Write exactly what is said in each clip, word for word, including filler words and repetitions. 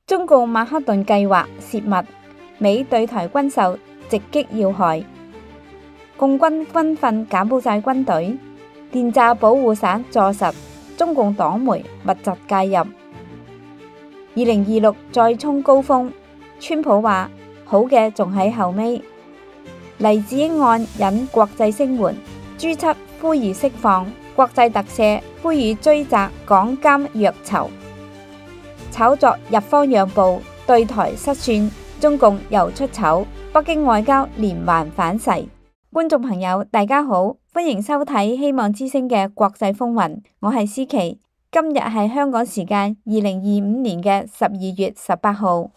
中共曼克頓計劃泄密，美對台軍售直擊要害，共軍軍訓柬埔寨軍隊，電詐保護傘坐實，中共黨媒密集介入。二零二六再衝高峰，川普話好嘅仲喺後尾。黎智英案引國際聲援，朱七呼籲釋放，國際特赦呼籲追責港監虐囚。炒作日方讓步，對台失算，中共又出醜，北京外交連環反噬。觀眾朋友大家好，歡迎收睇希望之聲嘅國際風雲，我係思琪。今日係香港時間二零二五年嘅十二月十八號。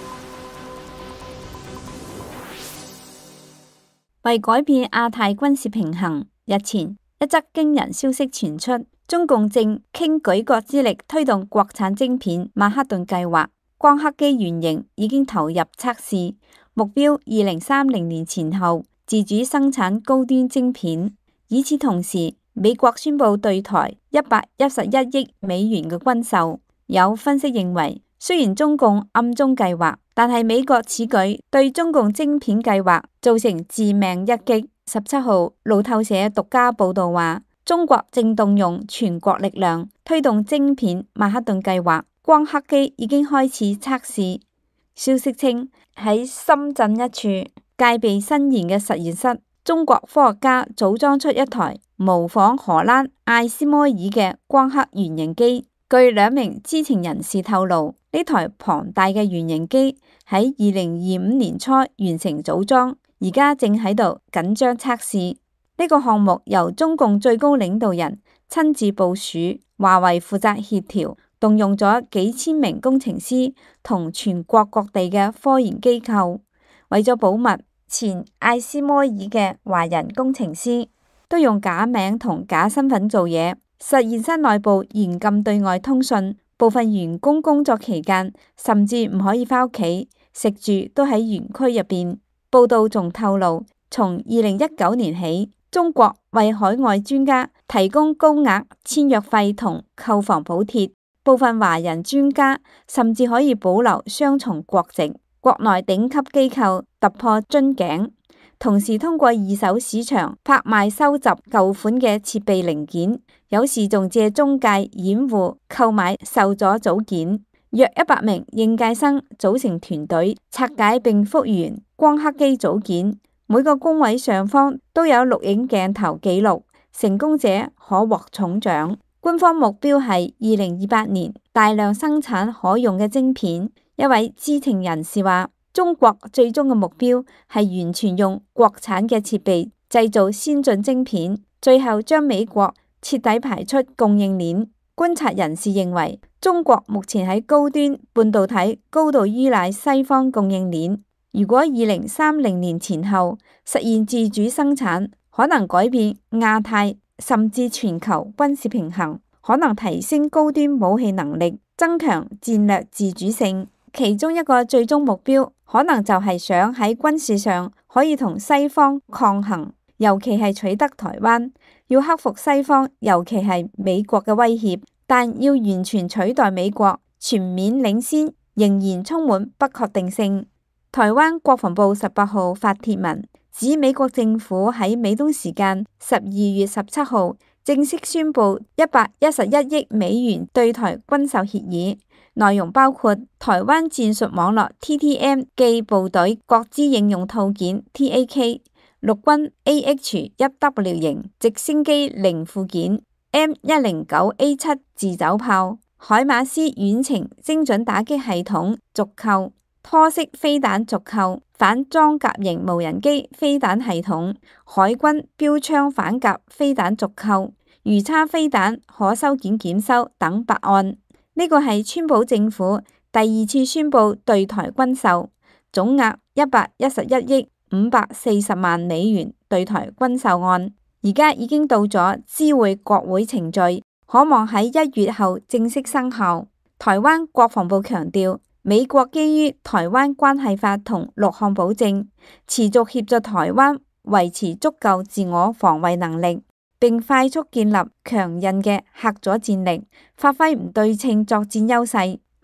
為改變亞太軍事平衡，日前一則驚人消息傳出，中共正傾舉國之力推動國產晶片曼克頓計劃，光刻機原型已經投入測試，目標二零三零年前後自主生產高端晶片。與此同時，美國宣布對台一百一十一億美元嘅軍售。有分析認為，雖然中共暗中計劃，但係美國此舉對中共晶片計劃造成致命一擊。十七號，路透社獨家報道話，中國正動用全國力量推動晶片曼克頓計劃，光刻機已經開始測試。消息稱，喺深圳一處戒備森嚴嘅實驗室，中國科學家組裝出一台模仿荷蘭艾斯摩爾嘅光刻原型機。據兩名知情人士透露，呢台龐大嘅原型機喺二零二五年初完成組裝，而家正喺度緊張測試。呢個項目由中共最高領導人親自部署，華為負責協調，動用咗幾千名工程師同全國各地嘅科研機構。為咗保密，前艾斯摩爾嘅華人工程師都用假名同假身份做嘢。實驗室內部嚴禁對外通訊，部分員工工作期間甚至唔可以返屋企，食住都喺園區入邊。報道仲透露，從二零一九年起，中國為海外專家提供高額簽約費同購房補貼，部分華人專家甚至可以保留雙重國籍。國內頂級機構突破樽頸，同時通過二手市場拍賣收集舊款嘅設備零件，有時仲借中介掩護購買受阻組件。約一百名應屆生組成團隊拆解並復原光刻機組件，每個工位上方都有錄影鏡頭記錄，成功者可獲重獎。官方目標係二零二八年大量生產可用嘅晶片。一位知情人士話，中國最終嘅目標係完全用國產嘅設備製造先進晶片，最後將美國徹底排出供應鏈。觀察人士認為，中國目前喺高端半導體高度依賴西方供應鏈，如果二零三零年前後實現自主生產，可能改變亞太甚至全球軍事平衡，可能提升高端武器能力，增強戰略自主性。其中一個最終目標，可能就係想喺軍事上可以同西方抗衡，尤其係取得台灣，要克服西方，尤其係美國嘅威脅，但要完全取代美國，全面領先，仍然充滿不確定性。台灣國防部十八號發帖文，指美國政府喺美東時間十二月十七號正式宣布一百一十一億美元對台軍售協議。內容包括台灣戰術網絡 T T M 暨部隊各支應用套件 T A K、陸軍 A H 一 W 型直升機零附件、M 一零九 A 七自走炮、海馬斯遠程精準打擊系統續扣、拖式飛彈續扣、反裝甲型無人機飛彈系統、海軍標槍反甲飛彈續扣、魚叉飛彈可收件檢修等八案。呢個係川普政府第二次宣布對台軍售，總額一百一十一億五百四十萬美元對台軍售案，而家已經到咗知會國會程序，可望喺一月後正式生效。台灣國防部強調，美國基於台灣關係法同六項保證，持續協助台灣維持足夠自我防衛能力，並快速建立強韌嘅核阻戰力，發揮唔對稱作戰優勢。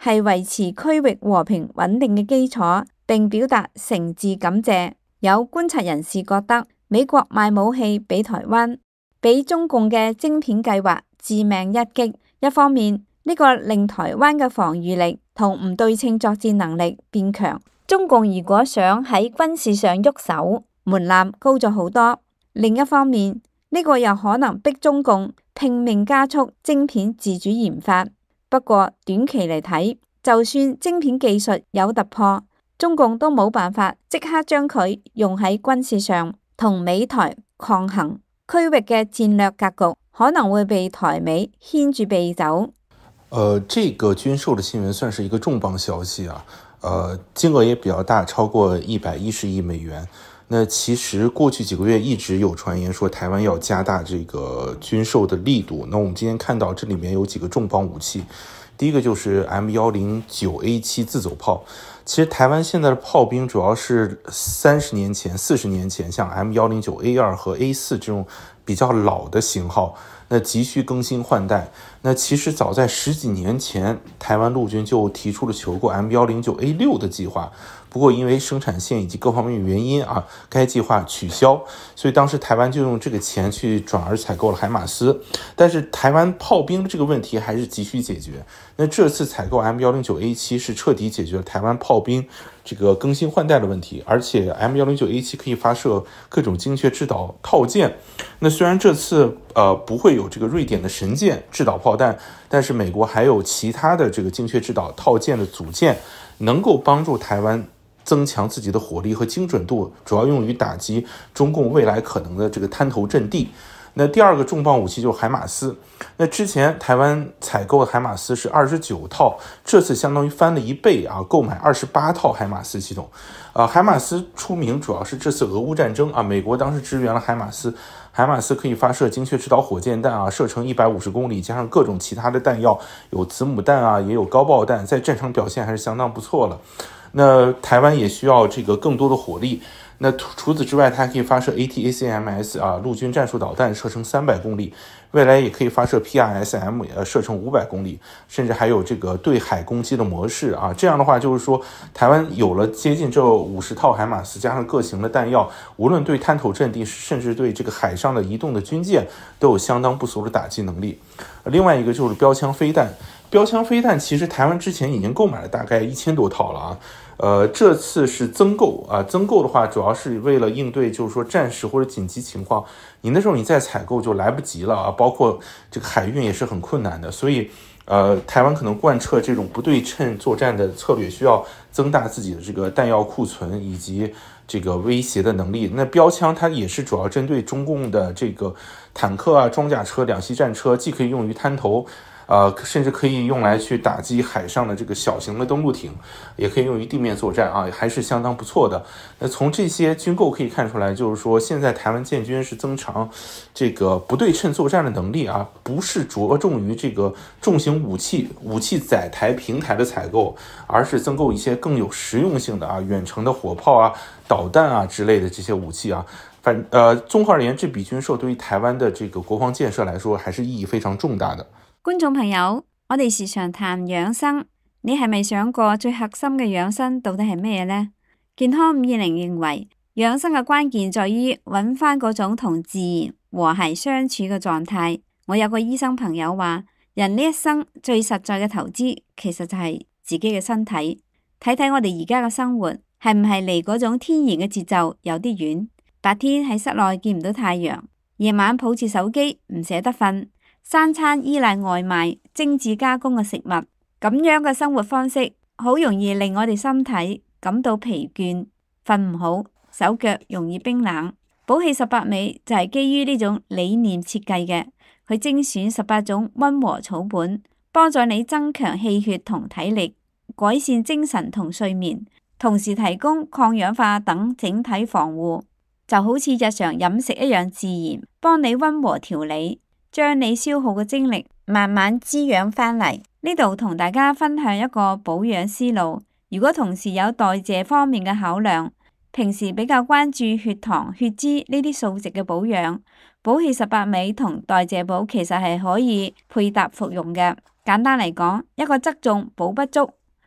係維持區域和平穩定嘅基礎，並表達誠摯感謝。有觀察人士覺得，美國賣武器俾台灣，俾中共嘅晶片計劃致命一擊。一方面，呢個令台灣嘅防禦力同唔對稱作戰能力變強。中共如果想喺軍事上喐手，門檻高咗好多。另一方面，呢個又可能逼中共拼命加速晶片自主研發。不過短期嚟睇，就算晶片技術有突破，中共都冇辦法即刻將佢用喺軍事上，同美台抗衡。區域嘅戰略格局可能會被台美牽住鼻走。 呃，這個軍售的新聞算是一個重磅消息啊，呃，金額也比較大，超過一百一十億美元。那其實過去幾個月一直有傳言說台灣要加大這個軍售的力度。那我們今天看到這裡面有幾個重磅武器，第一個就是 M 一零九 A 七 自走炮。其實台灣現在的炮兵主要是三十年前、四十年前，像 M 一零九 A 二 和 A 四這種比較老的型號，那急需更新換代。那其實早在十幾年前，台灣陸軍就提出了求購 M 一零九 A 六 的計劃。不過因為生產線以及各方面原因啊，該計劃取消，所以當時台灣就用這個錢去轉而採購了海馬斯。但是台灣炮兵的這個問題還是急需解決。那這次採購 M 一零九 A 七 是徹底解決了台灣炮兵這個更新換代的問題，而且 M 一零九 A 七 可以發射各種精確制導套件。那雖然這次呃不會有這個瑞典的神劍制導炮彈，但是美國還有其他的這個精確制導套件的組件，能夠幫助台灣增強自己的火力和精準度，主要用於打擊中共未來可能的這個灘頭陣地。那第二個重磅武器就是海馬斯。那之前台灣採購的海馬斯是二十九套，這次相當於翻了一倍啊，購買二十八套海馬斯系統。啊，海馬斯出名主要是這次俄烏戰爭啊，美國當時支援了海馬斯，海馬斯可以發射精確制導火箭彈啊，射程一百五十公里，加上各種其他的彈藥，有子母彈啊，也有高爆彈，在戰場表現還是相當不錯了。那台灣也需要這個更多的火力。那除此之外，它還可以發射 A T A C M S 啊，陸軍戰術導彈，射程三百公里。未來也可以發射 P R S M， 呃，射程五百公里，甚至還有這個對海攻擊的模式啊。這樣的話，就是說台灣有了接近這五十套海馬斯，加上各型的彈藥，無論對灘頭陣地，甚至對這個海上的移動的軍艦，都有相當不俗的打擊能力。另外一個就是標槍飛彈。標槍飛彈其實台灣之前已經購買了大概一千多套了啊，呃，這次是增購啊，增購的話主要是為了應對，就是說戰時或者緊急情況，你那時候你再採購就來不及了啊，包括這個海運也是很困難的，所以呃，台灣可能貫徹這種不對稱作戰的策略，需要增大自己的這個彈藥庫存以及這個威脅的能力。那標槍它也是主要針對中共的這個坦克啊、裝甲車、兩棲戰車，既可以用於灘頭。呃，甚至可以用來去打擊海上的這個小型的登陸艇，也可以用於地面作戰啊，還是相當不錯的。那從這些軍購可以看出來，就是說現在台灣建軍是增強這個不對稱作戰的能力啊，不是着重於這個重型武器、武器載台平台的採購，而是增購一些更有實用性的啊，遠程的火炮啊、導彈啊之類的這些武器啊。反呃，綜合而言，這筆軍售對於台灣的這個國防建設來說，還是意義非常重大的。 觀眾朋友，我哋時常談養生，你係咪想過最核心嘅養生到底係咩呢？健康五二零認為，養生嘅關鍵在於揾翻嗰種同自然和諧相處嘅狀態。我有個醫生朋友話，人呢一生最實在嘅投資，其實就係自己嘅身體。睇睇我哋而家嘅生活，係唔係離嗰種天然嘅節奏有啲遠？白天喺室內見唔到太陽，夜晚抱住手機唔捨得瞓。三餐依賴外賣、精緻加工嘅食物，咁樣嘅生活方式，好容易令我哋身體感到疲倦、瞓唔好、手腳容易冰冷。寶氣十八味就係基於呢種理念設計嘅，佢精選十八種溫和草本，幫助你增強氣血同體力，改善精神同睡眠，同時提供抗氧化等整體防護，就好似日常飲食一樣自然，幫你溫和調理。將你消耗嘅精力慢慢滋養返嚟。呢度同大家分享一個保養思路。如果同時有代謝方面嘅考量，平時比較關注血糖、血脂呢啲數值嘅保養，寶氣十八味同代謝寶其實係可以配搭服用嘅。簡單嚟講，一個側重補不足，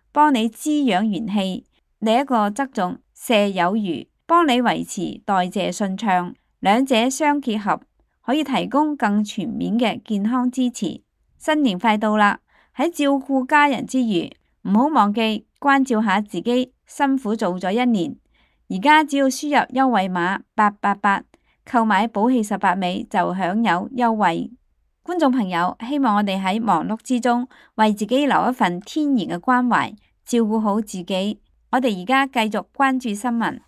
幫你滋養元氣，另一個側重瀉有餘，幫你維持代謝順暢，兩者相結合，可以提供更全面嘅健康支持。新年快到啦，喺照顧家人之餘，唔好忘記關照下自己，辛苦做咗一年，而家只要輸入優惠碼八八八，購買寶氣十八味就享有優惠。觀眾朋友，希望我哋喺忙碌之中，為自己留一份天然嘅關懷，照顧好自己。我哋而家繼續關注新聞。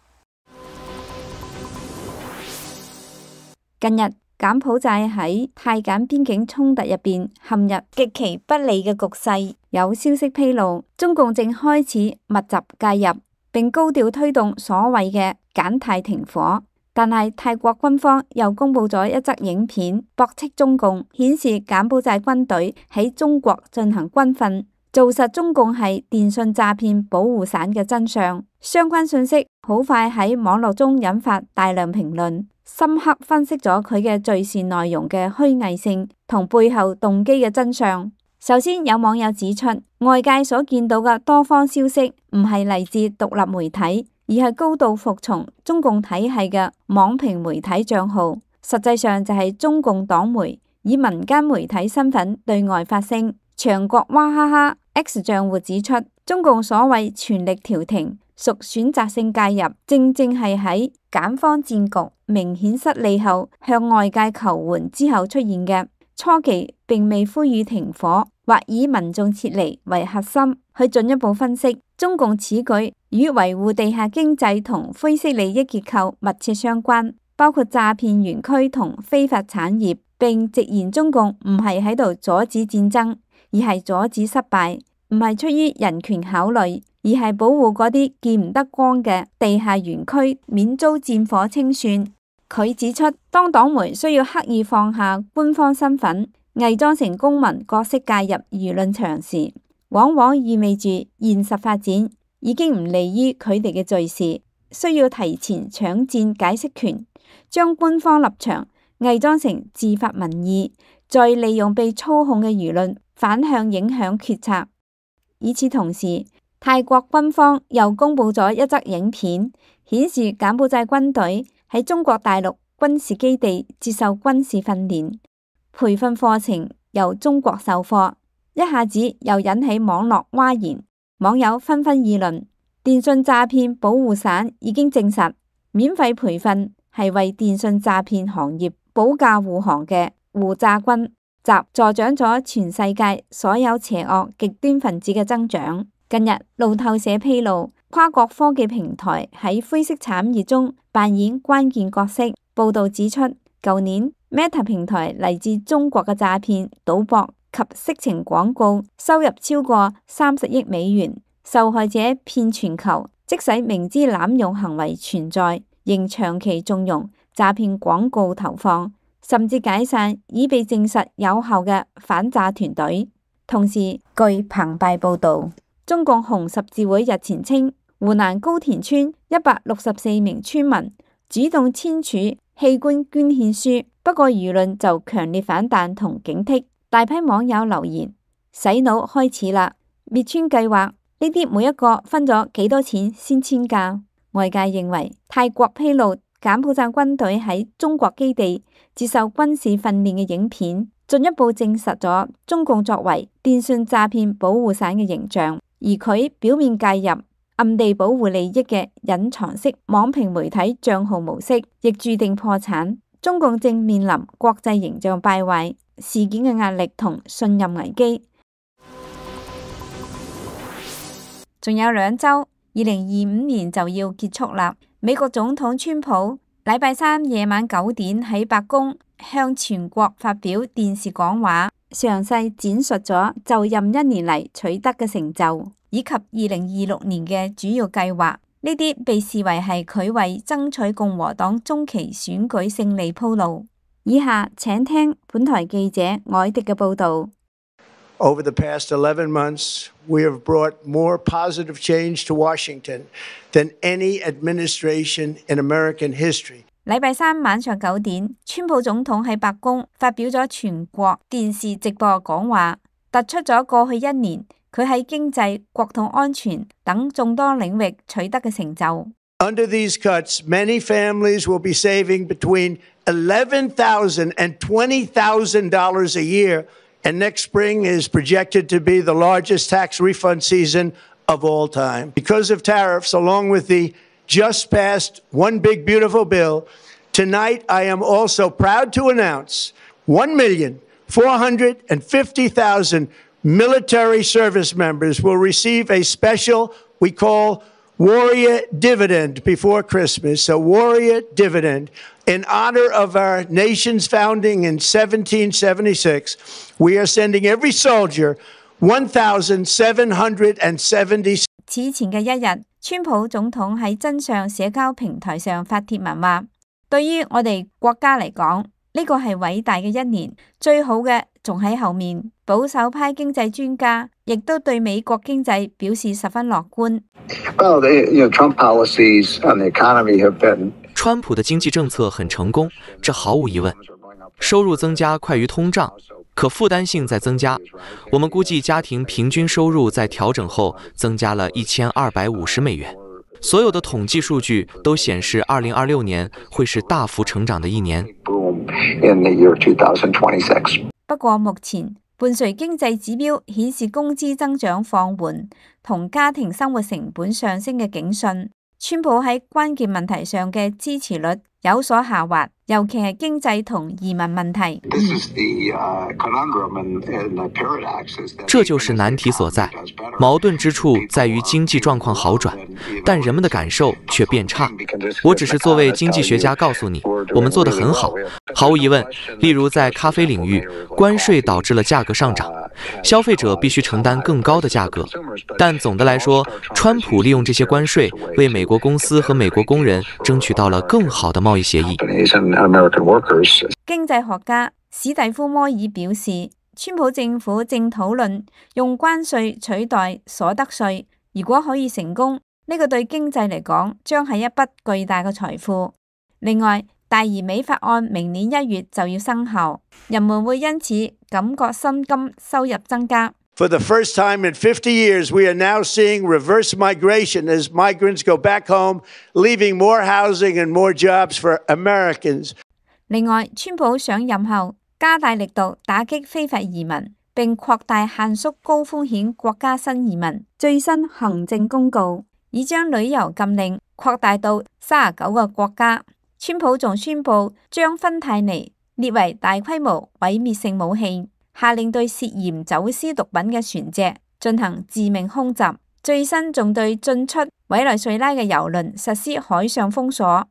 近日，柬埔寨喺泰柬邊境衝突入邊陷入極其不利嘅局勢，有消息披露，中共正開始密集介入，並高調推動所謂嘅柬泰停火。但係泰國軍方又公布咗一則影片，駁斥中共，顯示柬埔寨軍隊喺中國進行軍訓，做實中共係電信詐騙保護傘嘅真相。相關信息好快喺網絡中引發大量評論，深刻分析咗佢嘅罪事內容嘅虛偽性同背後動機嘅真相。首先，有網友指出，外界所見到嘅多方消息唔係嚟自獨立媒體，而係高度服從中共體系嘅網評媒體賬號，實際上就係中共黨媒以民間媒體身份對外發聲。長國娃哈哈 X 賬戶指出，中共所謂全力調停屬選擇性介入，正正係喺柬方戰局明顯失利後向外界求援之後出現嘅。初期並未呼籲停火或以民眾撤離為核心，去進一步分析中共此舉與維護地下經濟同灰色利益結構密切相關，包括詐騙園區同非法產業，並直言中共唔係喺度阻止戰爭，而係阻止失敗，唔係出於人權考慮，而係保護嗰啲見唔得光嘅地下園區免遭戰火清算。佢指出，當黨媒需要刻意放下官方身份，偽裝成公民角色介入輿論場時，往往意味住現實發展已經唔利於佢哋嘅罪事，需要提前搶佔解釋權，將官方立場偽裝成自發民意，再利用被操控嘅輿論反向影響決策。與此同時，泰國軍方又公布咗一則影片，顯示柬埔寨軍隊喺中國大陸軍事基地接受軍事訓練，培訓課程由中國授課，一下子又引起網絡譁然，網友紛紛議論，電信詐騙保護傘已經證實，免費培訓係為電信詐騙行業保駕護航嘅護詐軍，集助長咗全世界所有邪惡極端分子嘅增長。近日，路透社披露，跨國科技平台喺灰色產業中扮演關鍵角色。報道指出，舊年 Meta 平台嚟自中國嘅詐騙、賭博及色情廣告收入超過三十億美元，受害者遍全球。即使明知濫用行為存在，仍長期縱容詐騙廣告投放，甚至解散已被證實有效嘅反詐團隊。同時，據澎湃報道，中共紅十字會日前稱，湖南高田村一百六十四名村民主動簽署器官捐獻書，不過輿論就強烈反彈同警惕，大批網友留言：洗腦開始啦！滅村計劃呢啲每一個分咗幾多錢先簽㗎？外界認為泰國披露柬埔寨軍隊喺中國基地接受軍事訓練嘅影片，進一步證實咗中共作為電信詐騙保護傘嘅形象。而佢表面介入、暗地保護利益嘅隱藏式網評媒體賬號模式，亦注定破產。中共正面臨國際形象敗壞事件嘅壓力同信任危機。仲有兩週，二零二五年就要結束啦。美國總統川普禮拜三夜晚九點喺白宮向全國發表電視講話，詳細展述咗就任一年嚟取得嘅成就，以及二零二六年嘅主要計劃。呢啲被視為係佢為爭取共和黨中期選舉勝利鋪路。以下請聽本台記者凱迪嘅報導。 Over the past eleven months, we have brought more positive change to Washington than any administration in American history. 禮拜三晚上九點，川普總統喺白宮發表咗全國電視直播講話，突出咗過去一年佢喺經濟、國土安全等眾多領域取得嘅成就。 Under these cuts, many families will be saving between eleven thousand dollars and twenty thousand dollars a year, and next spring is projected to be the largest tax refund season of all time. Because of tariffs, along with the just passed One Big Beautiful Bill, tonight I am also proud to announce one million four hundred fifty thousand military service members will receive a special, we call Warrior Dividend before Christmas, a Warrior Dividend. In honor of our nation's founding in seventeen seventy-six, we are sending every soldier one thousand seven hundred seventy. 此前嘅一日，川普總統喺真相社交平台上發帖文話：對於我哋國家嚟講，呢個係偉大嘅一年，最好嘅仲喺後面。保守派經濟專家亦都對美國經濟表示十分樂觀。 Well, the, you know, Trump policies on the economy have been. 川普的經濟政策很成功，這毫無疑問。收入增加快於通脹，可負擔性在增加。我們估計家庭平均收入在調整後增加了一千二百五十美元。所有的統計數據都顯示，二零二六年會是大幅成長的一年。 不過目前伴隨經濟指標顯示工資增長放緩同家庭生活成本上升嘅警訊，川普喺關鍵問題上嘅支持率有所下滑，尤其係經濟同移民問題。 這就是難題所在，矛盾之處在於經濟狀況好轉，但人們的感受卻變差。我只是作為經濟學家告訴你，我們做得很好。毫無疑問，例如在咖啡領域，關稅導致了價格上漲，消費者必須承擔更高的價格。但總的來說，川普利用這些關稅，為美國公司和美國工人爭取到了更好的貿易協議。 經濟學家史蒂夫摩爾表示，川普政府正討論用關稅取代所得稅，如果可以成功，呢個對經濟嚟講將係一筆巨大嘅財富。另外，大移美法案明年一月就要生效，人們會因此感覺薪金收入增加。 For the first time in fifty years, we are now seeing reverse migration as migrants go back home, leaving more housing and more jobs for Americans. 另外，川普上任後加大力度打擊非法移民，並擴大限縮高風險國家新移民。最新行政公告已將旅遊禁令擴大到三十九個國家。川普仲宣布將芬太尼列為大規模毀滅性武器，下令對涉嫌走私毒品嘅船隻進行致命空襲。最新仲對進出委內瑞拉嘅郵輪實施海上封鎖。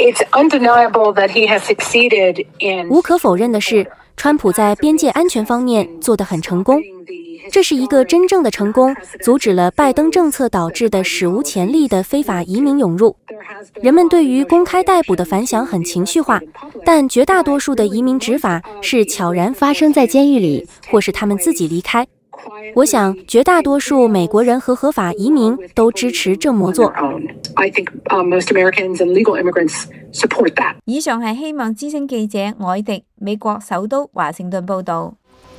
無可否認的是，川普在邊界安全方面做得很成功。這是一個真正的成功，阻止了拜登政策導致的史無前例的非法移民湧入。人們對於公開逮捕的反響很情緒化，但絕大多數的移民執法是悄然發生在監獄裡，或是他們自己離開。我想，絕大多數美國人和合法移民都支持這麼做。 以上係希望之聲記者凱迪美國首都華盛頓報導。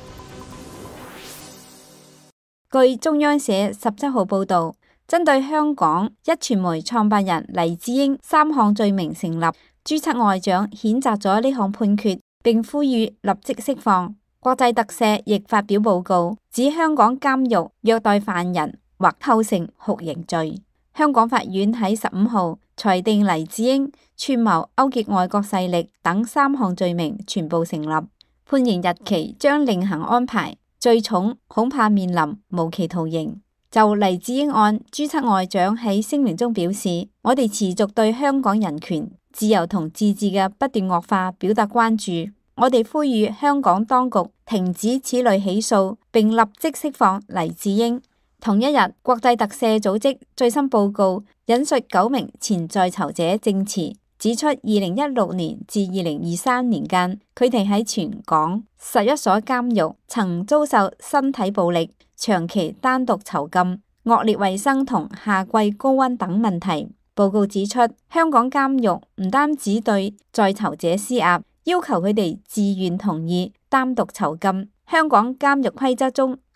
據中央社十七號報導，針對香港壹傳媒創辦人黎智英三項罪名成立，朱七外長譴責咗呢項判決，並呼籲立即釋放。國際特赦亦發表報告，指香港監獄虐待犯人或構成酷刑罪。香港法院喺十五號裁定黎智英串謀勾結外國勢力等三項罪名全部成立，判刑日期將另行安排。最重恐怕面臨無期徒刑。就黎智英案，朱七外長喺聲明中表示，我哋持續對香港人權、自由同自治嘅不斷惡化表達關注。我哋呼籲香港當局停止此類起訴，並立即釋放黎智英。同一日，國際特赦組織最新報告引述九名前在囚者證詞，指出二零一六年至二零二三年間，佢哋喺全港十一所監獄曾遭受身體暴力、長期單獨囚禁、惡劣衛生同夏季高溫等問題。報告指出，香港監獄唔單止對在囚者施壓，要求佢哋自願同意單獨囚禁。香港監獄規則中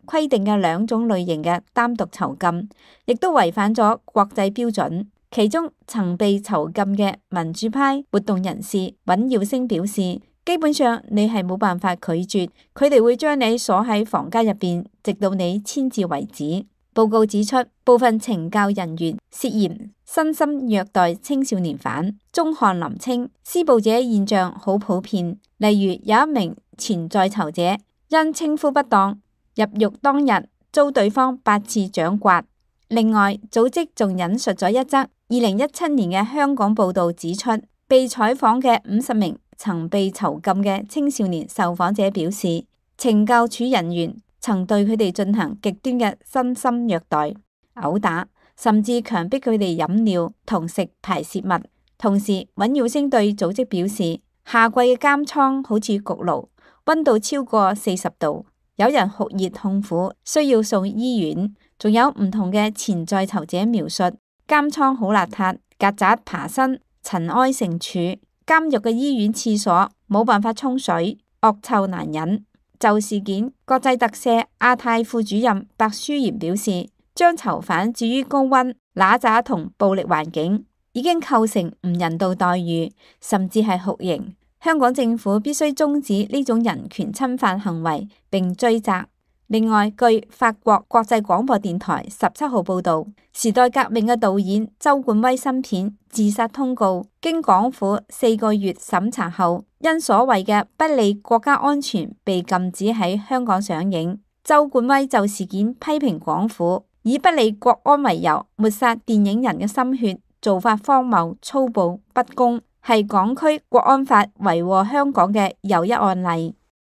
規定嘅兩種類型嘅單獨囚禁，亦都違反咗國際標準。其中曾被囚禁嘅民主派活動人士尹耀星表示，基本上你係冇辦法拒絕，佢哋會將你鎖喺房間入邊，直到你簽字為止。報告指出，部分懲教人員涉嫌身心虐待青少年犯。鍾翰林稱，施暴者現象好普遍，例如有一名前在囚者因稱呼不當，入獄當日遭對方八次掌摑。另外，組織仲引述咗一則二零一七年嘅香港報道，指出被採訪嘅五十名曾被囚禁嘅青少年受訪者表示，懲教署人員曾對佢哋進行極端嘅身心虐待、毆打，甚至強迫佢哋飲料同食排泄物。同時，尹耀星對組織表示，夏季嘅監倉好似焗爐，溫度超過四十度，有人酷熱痛苦，需要送醫院。仲有唔同嘅前在囚者描述，監倉好邋遢，曱甴爬身，塵埃成柱。監獄嘅醫院廁所冇辦法沖水，惡臭難忍。就事件，國際特赦亞太副主任白舒妍表示，將囚犯置於高溫、揦渣同暴力環境，已經構成唔人道待遇，甚至係酷刑。香港政府必須終止呢種人權侵犯行為，並追責。另外，據法國國際廣播電台十七號報道，時代革命嘅導演周冠威新片《自殺通告》經港府四個月審查後，因所謂嘅不利國家安全被禁止喺香港上映。周冠威就事件批評港府以不利國安為由抹殺電影人嘅心血，做法荒謬、粗暴、不公，係港區國安法為禍香港嘅又一案例。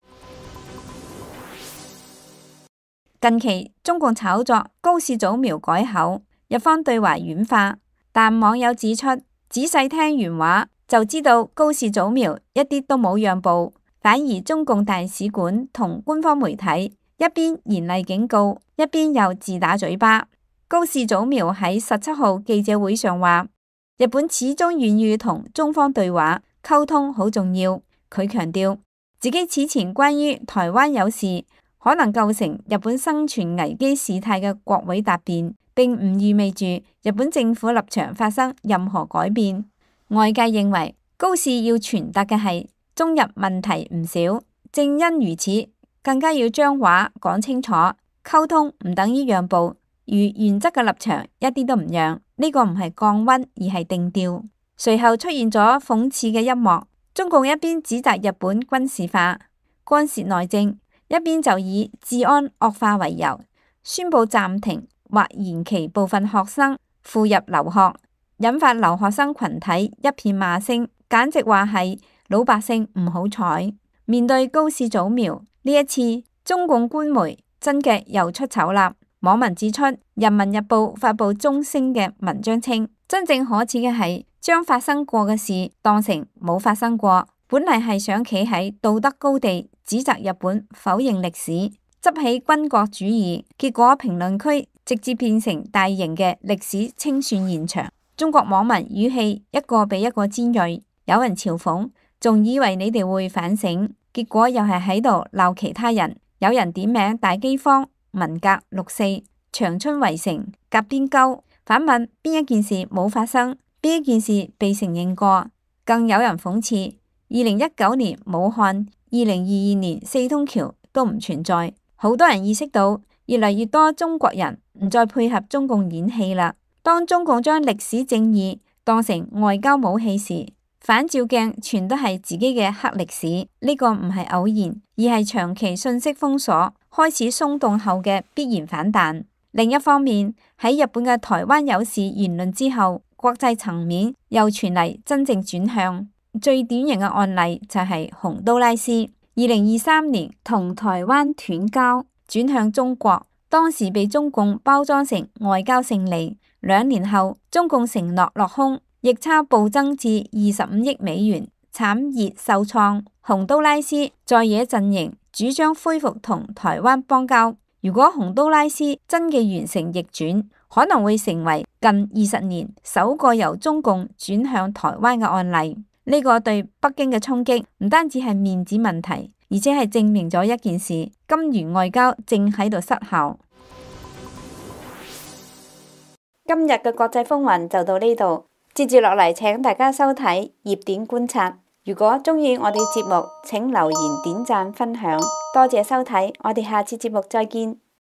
近期中共炒作高市早苗改口，日方對華軟化，但網友指出，仔細聽原話就知道高市早苗一啲都冇讓步，反而中共大使館同官方媒體一邊嚴厲警告，一邊又自打嘴巴。高市早苗喺十七號記者會上話，日本始終願意同中方對話溝通好重要。佢強調自己此前關於台灣有事可能構成日本生存危機事態嘅國會答辯，並唔意味住日本政府立場發生任何改變。外界認為高市要傳達嘅係中日問題唔少，正因如此，更加要將話講清楚。溝通唔等於讓步，如原則嘅立場一啲都唔讓，呢個唔係降溫而係定調。隨後出現咗諷刺嘅一幕，中共一邊指責日本軍事化、干涉內政，一邊就以治安惡化為由，宣布暫停或延期部分學生赴日留學，引發留學生群體一片罵聲，簡直話係老百姓唔好彩。面對高市早苗，呢一次中共官媒真嘅又出醜啦。網民指出，《人民日報》發布中聲嘅文章稱，真正可恥嘅係將發生過嘅事當成冇發生過，本嚟係想企喺道德高地指責日本否認歷史，執起軍國主義，結果評論區直接變成大型嘅歷史清算現場。中國網民語氣一個比一個尖銳，有人嘲諷，仲以為你哋會反省，結果又係喺度鬧其他人。有人點名大饑荒、文革、六四、長春圍城、甲邊鳩，反問邊一件事冇發生，邊一件事被承認過。更有人諷刺，二零一九年武漢、二零二二年四通橋都唔存在。好多人意識到，越嚟越多中國人唔再配合中共演戲啦。當中共將歷史正義當成外交武器時，反照鏡全都係自己嘅黑歷史。呢個唔係偶然，而係長期信息封鎖開始鬆動後嘅必然反彈。另一方面，喺日本嘅台灣有事言論之後，國際層面又傳嚟真正轉向。最典型嘅案例就係洪都拉斯，二零二三年同台灣斷交，轉向中國，當時被中共包裝成外交勝利。兩年後，中共承諾落空，逆差暴增至二十五億美元，慘熱受創。洪都拉斯在野陣營主張恢復同台灣邦交。如果洪都拉斯真嘅完成逆轉，可能會成為近二十年首個由中共轉向台灣嘅案例。呢個對北京嘅衝擊唔單止係面子問題， 而且係證明咗一件事：金元外交正喺度失效。今日嘅國際風雲就到呢度，接住落嚟請大家收睇熱點觀察。如果鍾意我哋節目，請留言、點讚、分享，多謝收睇，我哋下次節目再見。